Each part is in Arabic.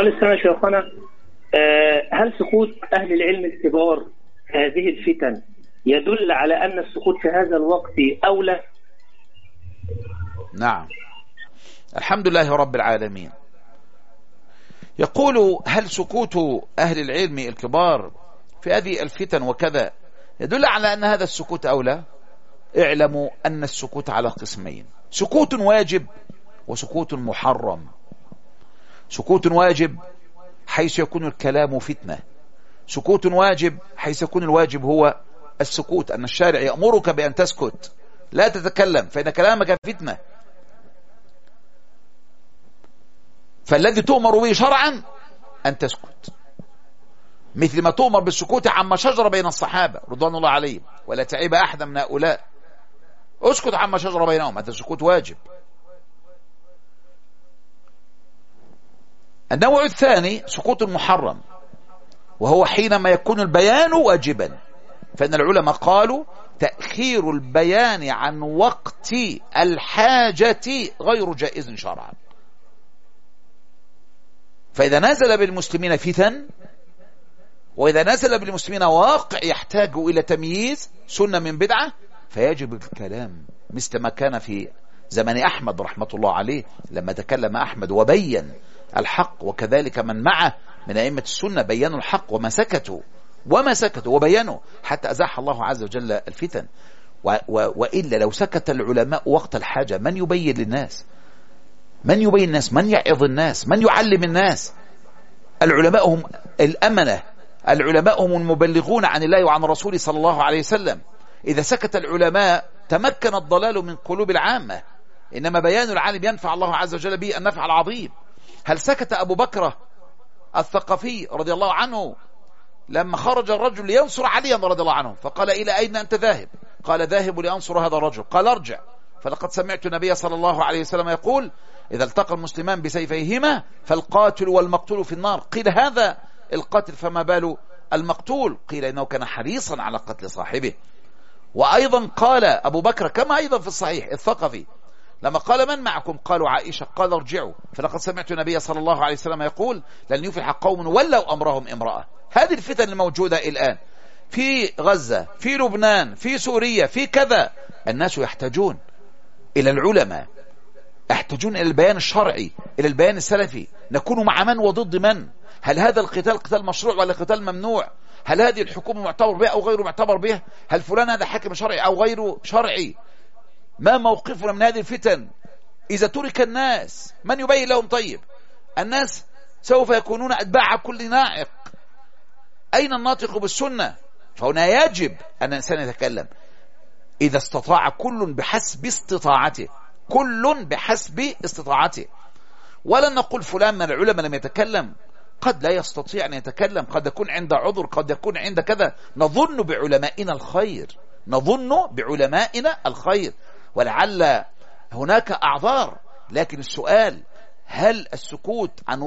سؤال السنة يا شيخنا، هل سكوت أهل العلم الكبار هذه الفتن يدل على أن السكوت في هذا الوقت أولى؟ نعم، الحمد لله رب العالمين. يقول هل سكوت أهل العلم الكبار في هذه الفتن وكذا يدل على أن هذا السكوت أولى؟ اعلموا أن السكوت على قسمين: سكوت واجب وسكوت محرم. سكوت واجب حيث يكون الكلام فتنة، سكوت واجب حيث يكون الواجب هو السكوت، أن الشارع يأمرك بأن تسكت لا تتكلم فإن كلامك فتنة، فالذي تؤمر به شرعا أن تسكت، مثل ما تؤمر بالسكوت عما شجر بين الصحابة رضوان الله عليهم ولا تعيب أحدا من هؤلاء، اسكت عما شجر بينهم، هذا السكوت واجب. النوع الثاني سكوت محرم، وهو حينما يكون البيان واجبا، فإن العلماء قالوا تأخير البيان عن وقت الحاجة غير جائز شرعا. فإذا نزل بالمسلمين فتن، وإذا نزل بالمسلمين واقع يحتاج إلى تمييز سنة من بدعة، فيجب الكلام، مثل ما كان في زمن أحمد رحمة الله عليه لما تكلم أحمد وبين الحق، وكذلك من معه من أئمة السنة بيّنوا الحق وما سكتوا وبينوا حتى أزاح الله عز وجل الفتن. وإلا لو سكت العلماء وقت الحاجة من يبين للناس؟ من يبين الناس؟ من يعظ الناس؟ من يعلم الناس؟ العلماء هم الأمنة، العلماء هم المبلغون عن الله وعن رسوله صلى الله عليه وسلم. إذا سكت العلماء تمكن الضلال من قلوب العامة، إنما بيان العالم ينفع الله عز وجل به النفع العظيم. هل سكت أبو بكر الثقفي رضي الله عنه لما خرج الرجل لينصر عليا رضي الله عنه، فقال إلى أين أنت ذاهب؟ قال ذاهب لأنصر هذا الرجل. قال ارجع، فلقد سمعت النبي صلى الله عليه وسلم يقول إذا التقى المسلمان بسيفيهما فالقاتل والمقتول في النار. قيل هذا القاتل فما بال المقتول؟ قيل إنه كان حريصا على قتل صاحبه. وأيضا قال أبو بكر كما أيضا في الصحيح الثقفي لما قال من معكم؟ قالوا عائشة. قال ارجعوا، فلقد سمعت النبي صلى الله عليه وسلم يقول لن يفلح قوم ولوا أمرهم امرأة. هذه الفتن الموجودة الآن في غزة، في لبنان، في سوريا، في كذا، الناس يحتاجون إلى العلماء، يحتاجون إلى البيان الشرعي، إلى البيان السلفي. نكون مع من وضد من؟ هل هذا القتال قتال مشروع ولا قتال ممنوع؟ هل هذه الحكومة معتبر بها أو غير معتبر بها؟ هل فلان هذا حاكم شرعي أو غير شرعي؟ ما موقفنا من هذه الفتن؟ إذا ترك الناس من يبين لهم؟ طيب الناس سوف يكونون أتباع كل ناعق. أين الناطق بالسنة؟ فهنا يجب أن الإنسان يتكلم إذا استطاع، كل بحسب استطاعته، كل بحسب استطاعته. ولن نقول فلان من العلماء لم يتكلم، قد لا يستطيع أن يتكلم، قد يكون عند عذر، قد يكون عند كذا. نظن بعلمائنا الخير، نظن بعلمائنا الخير، ولعل هناك أعذار. لكن السؤال هل السكوت عن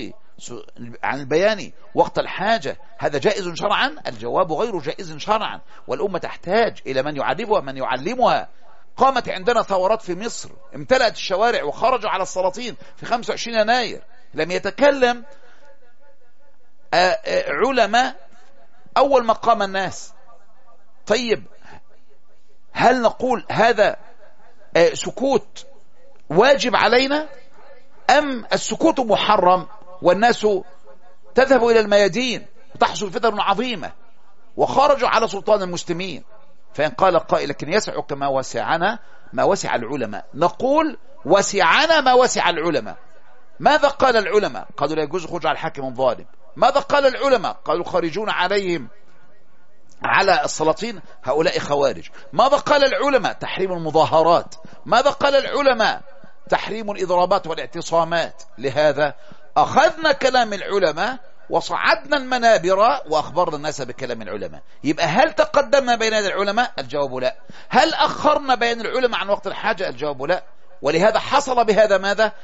عن البيان وقت الحاجة هذا جائز شرعا؟ الجواب غير جائز شرعا، والأمة تحتاج إلى من يعرفها، من يعلمها. قامت عندنا ثورات في مصر، امتلأت الشوارع وخرجوا على السلاطين في 25 يناير، لم يتكلم علماء أول ما قام الناس. طيب هل نقول هذا سكوت واجب علينا، أم السكوت محرم والناس تذهب إلى الميادين وتحصل فتن عظيمة وخرجوا على سلطان المسلمين؟ فإن قال قائل لكن يسعك ما وسعنا ما وسع العلماء، نقول وسعنا ما وسع العلماء. ماذا قال العلماء؟ قالوا لا يجوز خروج على الحاكم الظالم. ماذا قال العلماء؟ قالوا خارجون عليهم على السلاطين هؤلاء خوارج. ماذا قال العلماء؟ تحريم المظاهرات. ماذا قال العلماء؟ تحريم الإضرابات والاعتصامات. لهذا أخذنا كلام العلماء وصعدنا المنابر وأخبرنا الناس بكلام العلماء. يبقى هل تقدمنا بين يدي العلماء؟ الجواب لا. هل أخرنا بين العلماء عن وقت الحاجة؟ الجواب لا. ولهذا حصل بهذا ماذا؟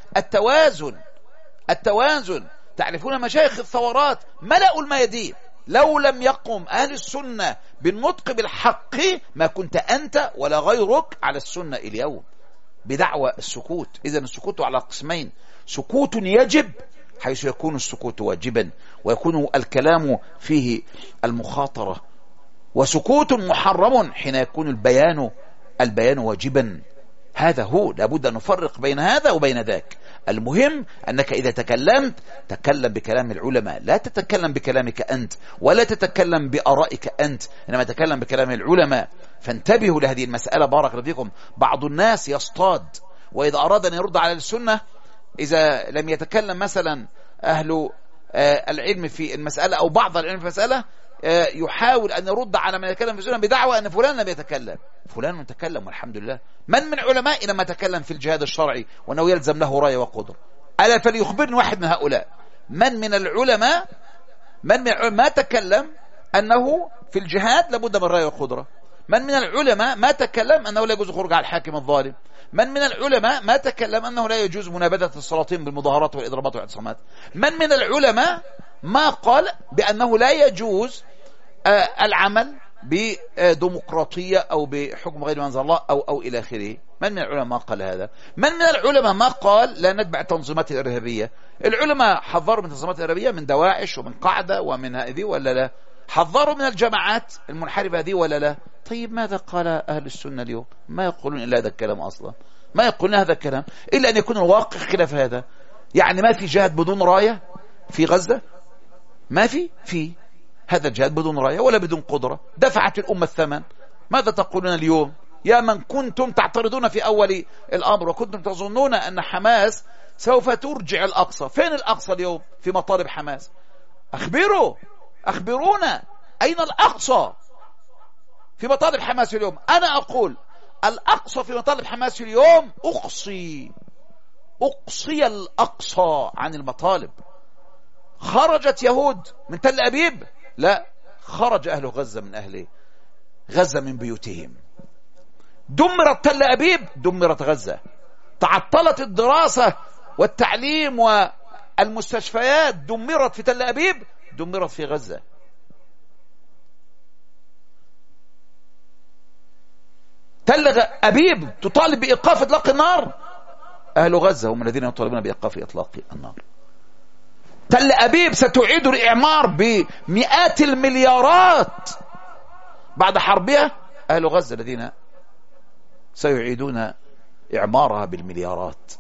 التوازن. تعرفون مشايخ الثورات ملأوا الميادين، لو لم يقم أهل السنة بالنطق بالحق ما كنت أنت ولا غيرك على السنة اليوم بدعوى السكوت. إذن السكوت على قسمين: سكوت يجب حيث يكون السكوت واجبا ويكون الكلام فيه المخاطرة، وسكوت محرم حين يكون البيان واجبا. هذا هو، لابد أن نفرق بين هذا وبين ذاك. المهم أنك إذا تكلمت تكلم بكلام العلماء، لا تتكلم بكلامك أنت ولا تتكلم بآرائك أنت، إنما تتكلم بكلام العلماء. فانتبهوا لهذه المسألة بارك الله فيكم. بعض الناس يصطاد، وإذا أراد أن يرد على السنة، إذا لم يتكلم مثلا أهل العلم في المسألة أو بعض العلم في المسألة، يحاول أن يرد على من يتكلم في السنة بدعوى أن فلان لم يتكلم. فلان تكلم والحمد لله. من علمائنا ما تكلم في الجهاد الشرعي وأنه يلزم له راية وقدر؟ ألا فليخبرني واحد من هؤلاء من العلماء ما تكلم أنه في الجهاد لابد من راية وقدرة؟ من العلماء ما تكلم أنه لا يجوز الخروج على الحاكم الظالم؟ من العلماء ما تكلم أنه لا يجوز منابذة السلاطين بالمظاهرات والإضرابات والاعتصامات؟ من العلماء ما قال بأنه لا يجوز العمل بديمقراطية أو بحكم غير منزل الله أو إلى آخره؟ من العلماء ما قال هذا؟ من العلماء ما قال لا نتبع التنظيمات الإرهابية؟ العلماء حذروا من التنظيمات الإرهابية، من دواعش ومن قاعدة ومن هذه ولا لا؟ حذروا من الجماعات المنحرفة هذه ولا لا؟ طيب ماذا قال أهل السنة اليوم؟ ما يقولون إلا هذا الكلام أصلا، ما يقولون هذا الكلام إلا أن يكون الواقع خلاف هذا. يعني ما في جهاد بدون راية في غزة؟ ما في هذا الجهاد بدون راية ولا بدون قدرة، دفعت الأمة الثمن. ماذا تقولون اليوم يا من كنتم تعترضون في أول الأمر وكنتم تظنون أن حماس سوف ترجع الأقصى؟ فين الأقصى اليوم في مطالب حماس؟ أخبرونا أين الأقصى في مطالب حماس اليوم؟ أنا أقول الأقصى في مطالب حماس اليوم أقصي الأقصى عن المطالب. خرجت يهود من تل أبيب؟ لا، خرج أهل غزة من أهل غزة من بيوتهم. دمرت تل أبيب، دمرت غزة. تعطلت الدراسة والتعليم والمستشفيات، دمرت في تل أبيب، دمرت في غزة. تل أبيب تطالب بإيقاف إطلاق النار، أهل غزة هم الذين يطالبون بإيقاف إطلاق النار. تل أبيب ستعيد الإعمار بمئات المليارات بعد حربها، أهل غزة الذين سيعيدون إعمارها بالمليارات.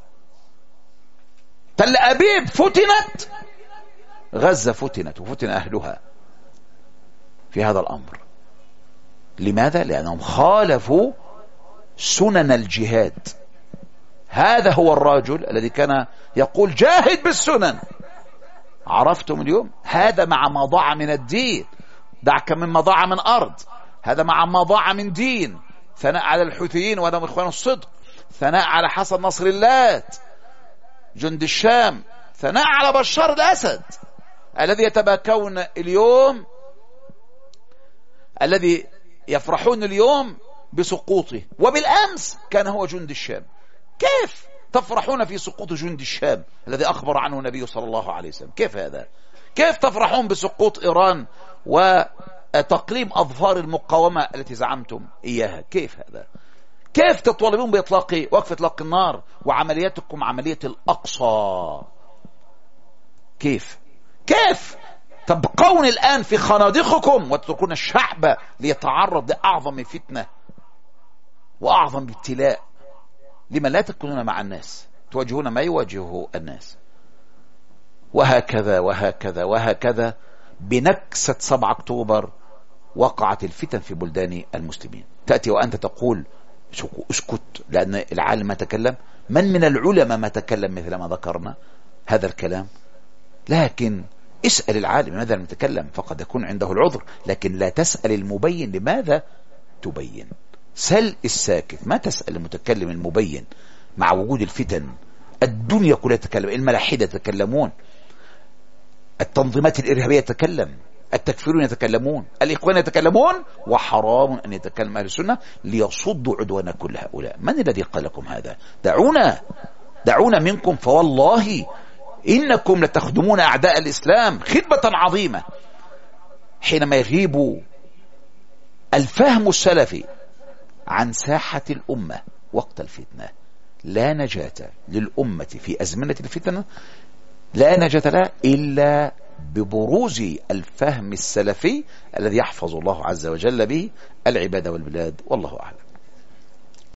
تل أبيب فتنت، غزة فتنت وفتن أهلها في هذا الأمر. لماذا؟ لأنهم خالفوا سنن الجهاد. هذا هو الرجل الذي كان يقول جاهد بالسنن. عرفتم اليوم؟ هذا مع ما ضاع من الدين، دعك مما ضاع من أرض، هذا مع ما ضاع من دين. ثناء على الحوثيين وهم إخوان الصدق، ثناء على حسن نصر اللات جند الشام، ثناء على بشار الأسد الذي يتباكون اليوم، الذي يفرحون اليوم بسقوطه، وبالأمس كان هو جند الشام. كيف تفرحون في سقوط جند الشام الذي أخبر عنه النبي صلى الله عليه وسلم؟ كيف هذا؟ كيف تفرحون بسقوط إيران وتقليم أظفار المقاومة التي زعمتم إياها؟ كيف هذا؟ كيف تطالبون بإطلاق وقف إطلاق النار وعملياتكم عملية الأقصى؟ كيف تبقون الآن في خنادقكم وتتركون الشعب ليتعرض لأعظم فتنة وأعظم ابتلاء؟ لما لا تكونون مع الناس تواجهون ما يواجهه الناس؟ وهكذا وهكذا وهكذا. بنكسة 7 أكتوبر وقعت الفتن في بلدان المسلمين. تأتي وأنت تقول اسكت لأن العالم ما تكلم. من العلماء ما تكلم مثل ما ذكرنا هذا الكلام؟ لكن اسأل العالم ماذا لم يتكلم، فقد يكون عنده العذر، لكن لا تسأل المبين لماذا تبين. سل الساكت، ما تسأل المتكلم المبين. مع وجود الفتن الدنيا كلها تتكلم، الملاحدة يتكلمون، التنظيمات الإرهابية تتكلم، التكفيرون يتكلمون، الإخوان يتكلمون، وحرام أن يتكلم أهل السنة ليصدوا عدوان كل هؤلاء. من الذي قال لكم هذا؟ دعونا منكم، فوالله إنكم لتخدمون أعداء الإسلام خدمة عظيمة. حينما يغيب الفهم السلفي عن ساحة الأمة وقت الفتنة لا نجاة للأمة في أزمنة الفتنة لا نجاة له إلا ببروز الفهم السلفي الذي يحفظ الله عز وجل به العباد والبلاد. والله أعلم.